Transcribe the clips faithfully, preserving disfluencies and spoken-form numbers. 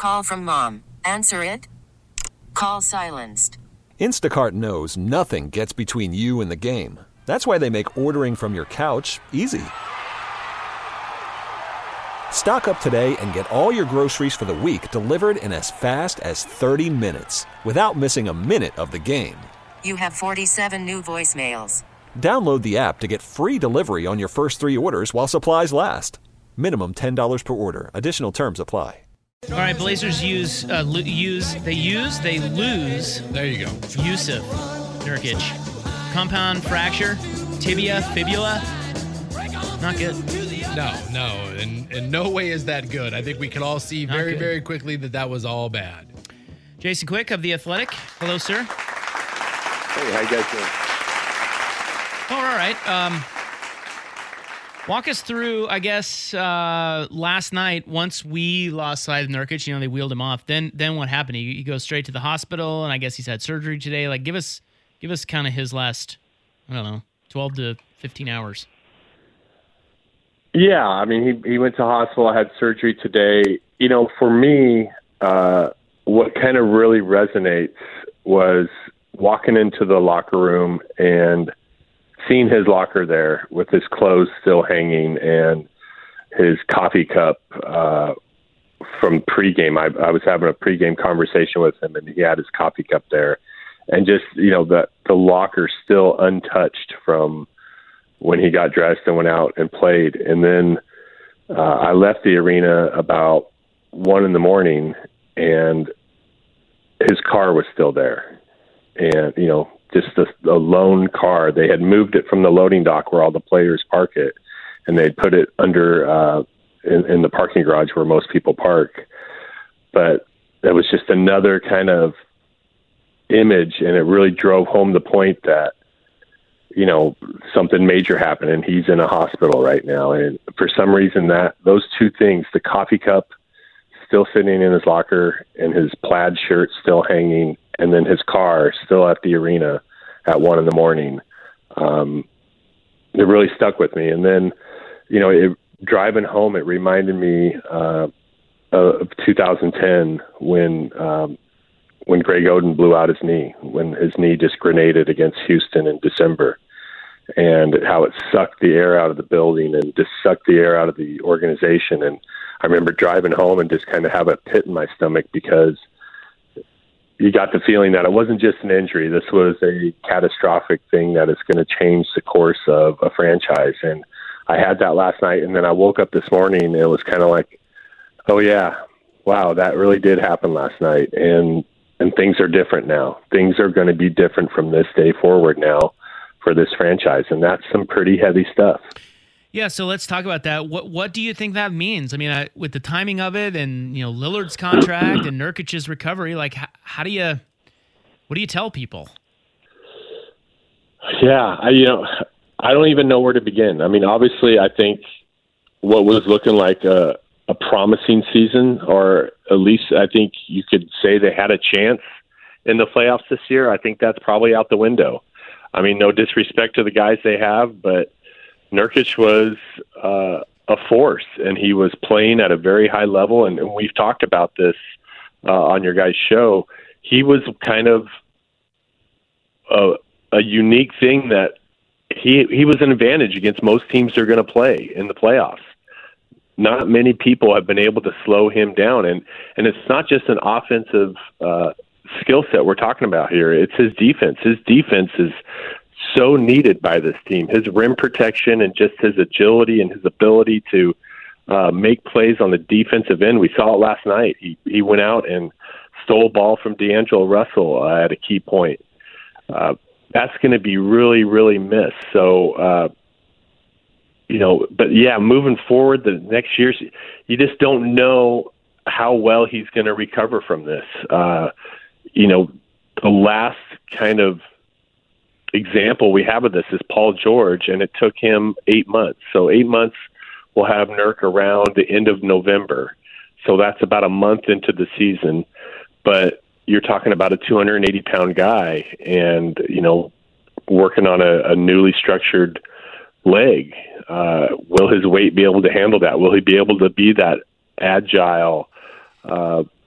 Call from mom. Answer it. Call silenced. Instacart knows nothing gets between you and the game. That's why they make ordering from your couch easy. Stock up today and get all your groceries for the week delivered in as fast as thirty minutes without missing a minute of the game. You have forty-seven new voicemails. Download the app to get free delivery on your first three orders while supplies last. Minimum ten dollars per order. Additional terms apply. All right, Blazers use, uh, lo- use, they use, they lose. There you go. Yusuf Nurkic. Compound fracture, tibia, fibula. Not good. No, no, in, in no way is that good. I think we can all see very, good. very quickly that that was all bad. Jason Quick of The Athletic. Hello, sir. Hey, how you guys doing? Oh, all right. Um, walk us through, I guess, uh, last night, once we lost sight of Nurkic, you know, they wheeled him off. Then then what happened? He, he goes straight to the hospital, and I guess he's had surgery today. Like, give us give us kind of his last, I don't know, twelve to fifteen hours. Yeah, I mean, he he went to hospital, had surgery today. You know, for me, uh, what kind of really resonates was walking into the locker room and seeing his locker there with his clothes still hanging and his coffee cup uh, from pregame. I, I was having a pregame conversation with him, and he had his coffee cup there. And just, you know, the, the locker still untouched from when he got dressed and went out and played. And then uh, I left the arena about one in the morning, and his car was still there. And, you know, just a, a lone car. They had moved it from the loading dock where all the players park it, and they'd put it under uh, in, in the parking garage where most people park. But that was just another kind of image, and it really drove home the point that, you know, something major happened, and he's in a hospital right now. And for some reason, that those two things, the coffee cup still sitting in his locker and his plaid shirt still hanging, and then his car still at the arena at one in the morning, um, it really stuck with me. And then, you know, it, driving home, it reminded me uh, of two thousand ten when um, when Greg Oden blew out his knee, when his knee just grenaded against Houston in December, and how it sucked the air out of the building and just sucked the air out of the organization. And I remember driving home and just kind of have a pit in my stomach, because you got the feeling that it wasn't just an injury. This was a catastrophic thing that is going to change the course of a franchise. And I had that last night, and then I woke up this morning, and it was kind of like, oh yeah, wow, that really did happen last night. And, and things are different now. Things are going to be different from this day forward now for this franchise. And that's some pretty heavy stuff. Yeah, so let's talk about that. What what do you think that means? I mean, I, with the timing of it, and, you know, Lillard's contract and Nurkic's recovery, like, how, how do you, what do you tell people? Yeah, I, you know, I don't even know where to begin. I mean, obviously, I think what was looking like a, a promising season, or at least I think you could say they had a chance in the playoffs this year, I think that's probably out the window. I mean, no disrespect to the guys they have, but Nurkic was uh, a force, and he was playing at a very high level. And, and we've talked about this uh, on your guys' show. He was kind of a, a unique thing that he he was an advantage against most teams they're going to play in the playoffs. Not many people have been able to slow him down, and and it's not just an offensive uh, skill set we're talking about here. It's his defense. His defense is so needed by this team. His rim protection and just his agility and his ability to uh, make plays on the defensive end. We saw it last night. He he went out and stole a ball from D'Angelo Russell uh, at a key point. Uh, that's going to be really, really missed. So, uh, you know, but yeah, moving forward, the next year, you just don't know how well he's going to recover from this. Uh, you know, the last kind of example we have of this is Paul George, and it took him eight months. So eight months we'll have Nurk around the end of November. So that's about a month into the season. But you're talking about a two hundred eighty pound guy, and, you know, working on a, a newly structured leg. Uh, will his weight be able to handle that? Will he be able to be that agile, uh,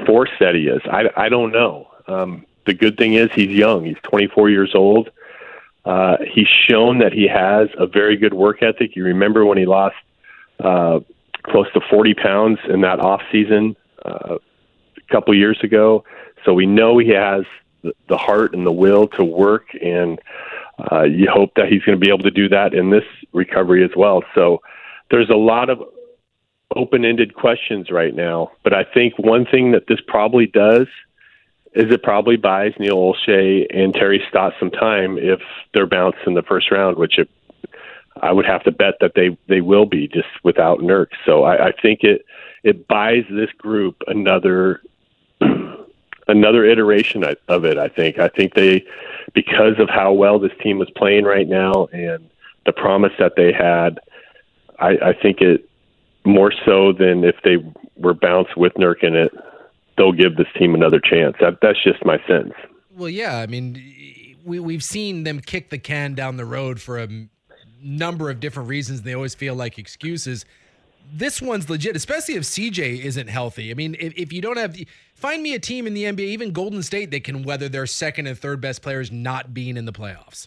force that he is. I, I don't know. Um, the good thing is he's young. He's twenty-four years old. Uh, he's shown that he has a very good work ethic. You remember when he lost uh, close to forty pounds in that off season uh, a couple years ago. So we know he has the, the heart and the will to work, and uh, you hope that he's going to be able to do that in this recovery as well. So there's a lot of open-ended questions right now, but I think one thing that this probably does is it probably buys Neil Olshey and Terry Stott some time if they're bounced in the first round, which it, I would have to bet that they, they will be just without Nurk. So I, I think it it buys this group another another iteration of it. I think I think they, because of how well this team is playing right now and the promise that they had, I, I think it more so than if they were bounced with Nurk in it, they'll give this team another chance. That, that's just my sense. Well, yeah, I mean, we, we've seen them kick the can down the road for a number of different reasons. They always feel like excuses. This one's legit, especially if C J isn't healthy. I mean, if, if you don't have – find me a team in the N B A, even Golden State, that can weather their second and third best players not being in the playoffs.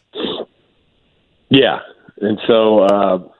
Yeah, and so uh, –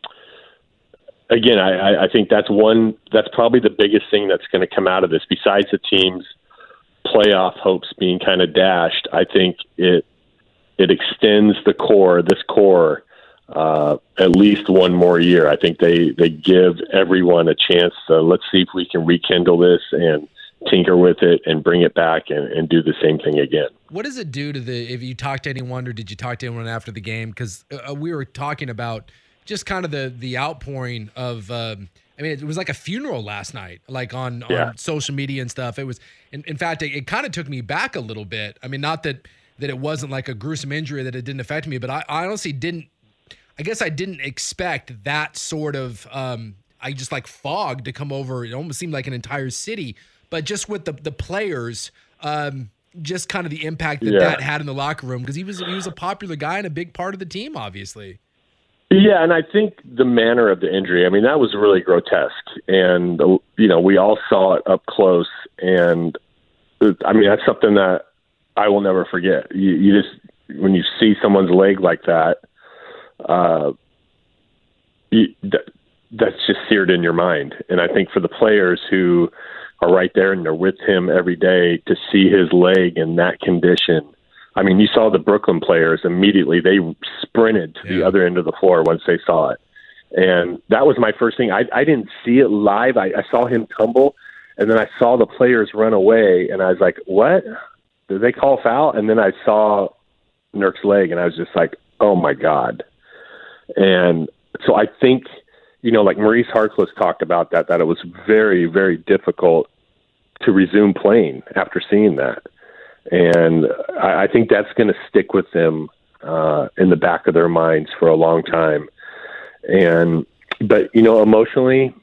Again, I, I think that's one. That's probably the biggest thing that's going to come out of this. Besides the team's playoff hopes being kind of dashed, I think it it extends the core, this core, uh, at least one more year. I think they they give everyone a chance to let's see if we can rekindle this and tinker with it and bring it back and, and do the same thing again. What does it do to the? If you talked to anyone, or did you talk to anyone after the game? Because uh, we were talking about just kind of the the outpouring of, um, I mean, it was like a funeral last night, like on, yeah. on social media and stuff. It was, in, in fact, it, it kind of took me back a little bit. I mean, not that, that it wasn't like a gruesome injury, that it didn't affect me, but I, I honestly didn't, I guess I didn't expect that sort of, um, I just like fog to come over. It almost seemed like an entire city, but just with the, the players, um, just kind of the impact that yeah. that had in the locker room. Cause he was, he was a popular guy and a big part of the team, obviously. Yeah, and I think the manner of the injury, I mean, that was really grotesque. And, you know, we all saw it up close. And, I mean, that's something that I will never forget. You, you just, when you see someone's leg like that, uh, you, that, that's just seared in your mind. And I think for the players who are right there and they're with him every day, to see his leg in that condition, I mean, you saw the Brooklyn players immediately. They sprinted to yeah. the other end of the floor once they saw it. And that was my first thing. I, I didn't see it live. I, I saw him tumble, and then I saw the players run away, and I was like, what? Did they call foul? And then I saw Nurk's leg, and I was just like, oh, my God. And so I think, you know, like Maurice Harkless talked about that, that it was very, very difficult to resume playing after seeing that. And I, I think that's going to stick with them uh, in the back of their minds for a long time. And, but, you know, emotionally,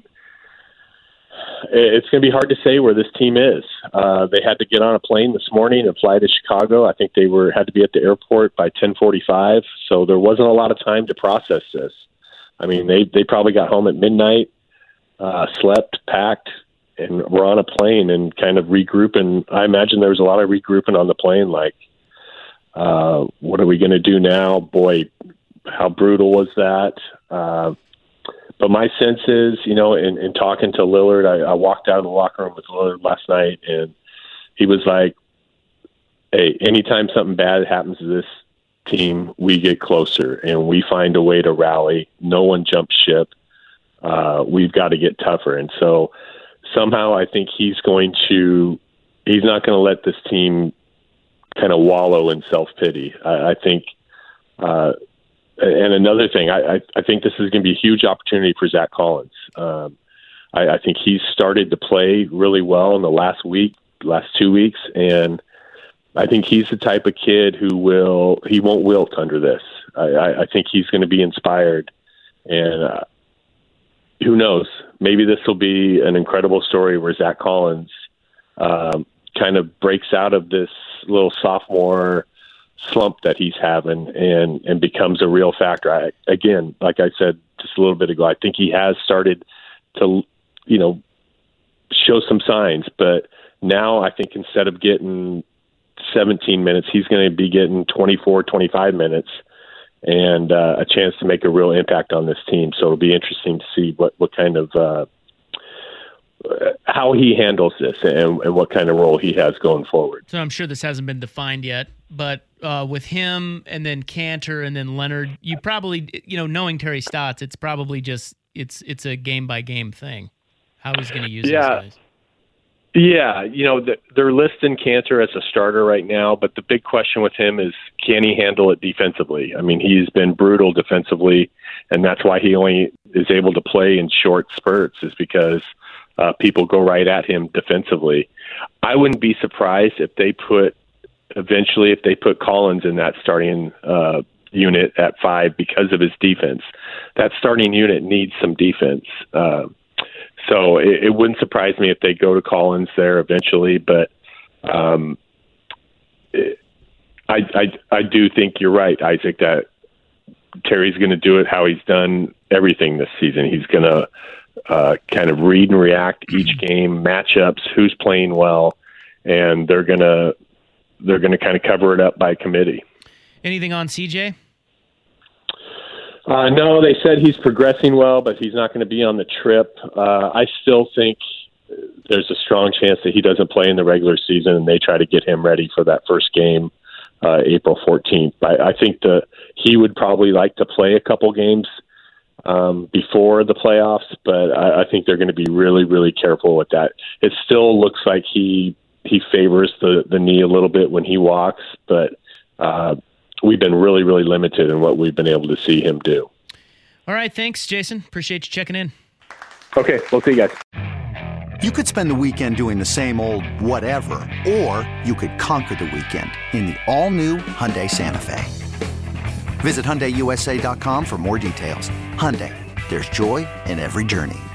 it's going to be hard to say where this team is. Uh, they had to get on a plane this morning and fly to Chicago. I think they were had to be at the airport by ten forty-five. So there wasn't a lot of time to process this. I mean, they, they probably got home at midnight, uh, slept, packed, and we're on a plane and kind of regrouping. I imagine there was a lot of regrouping on the plane, like, uh, what are we going to do now? Boy, how brutal was that? Uh, but my sense is, you know, in, in talking to Lillard, I, I walked out of the locker room with Lillard last night, and he was like, hey, anytime something bad happens to this team, we get closer and we find a way to rally. No one jumps ship. Uh, we've got to get tougher. And so, somehow I think he's going to, he's not going to let this team kind of wallow in self-pity. I, I think, uh, and another thing, I, I, I think this is going to be a huge opportunity for Zach Collins. Um, I, I think he's started to play really well in the last week, last two weeks, and I think he's the type of kid who will, he won't wilt under this. I, I, I think he's going to be inspired, and uh, who knows? Maybe this will be an incredible story where Zach Collins um, kind of breaks out of this little sophomore slump that he's having and, and becomes a real factor. I, again, like I said just a little bit ago, I think he has started to, you know, show some signs, but Now I think instead of getting seventeen minutes, he's going to be getting twenty-four, twenty-five minutes and uh, a chance to make a real impact on this team. So it'll be interesting to see what, what kind of uh, how he handles this and, and what kind of role he has going forward. So I'm sure this hasn't been defined yet, but uh, with him and then Cantor and then Leonard, you probably, you know, knowing Terry Stotts, it's probably just it's it's a game by game thing. How he's going to use yeah. these guys. Yeah, you know, they're listing Cantor as a starter right now, but the big question with him is, can he handle it defensively? I mean, he's been brutal defensively, and that's why he only is able to play in short spurts, is because uh, people go right at him defensively. I wouldn't be surprised if they put, eventually, if they put Collins in that starting uh, unit at five because of his defense. That starting unit needs some defense. Uh So it, it wouldn't surprise me if they go to Collins there eventually, but um, it, I, I I do think you're right, Isaac, that Terry's going to do it how he's done everything this season. He's going to uh, kind of read and react each game, matchups, who's playing well, and they're going to they're going to kind of cover it up by committee. Anything on C J? Uh, no, they said he's progressing well, but he's not going to be on the trip. Uh, I still think there's a strong chance that he doesn't play in the regular season, and they try to get him ready for that first game, uh, April fourteenth. I, I think that he would probably like to play a couple games um, before the playoffs, but I, I think they're going to be really, really careful with that. It still looks like he he favors the, the knee a little bit when he walks, but uh, we've been really, really limited in what we've been able to see him do. All right, thanks, Jason. Appreciate you checking in. Okay, we'll see you guys. You could spend the weekend doing the same old whatever, or you could conquer the weekend in the all-new Hyundai Santa Fe. Visit Hyundai U S A dot com for more details. Hyundai, there's joy in every journey.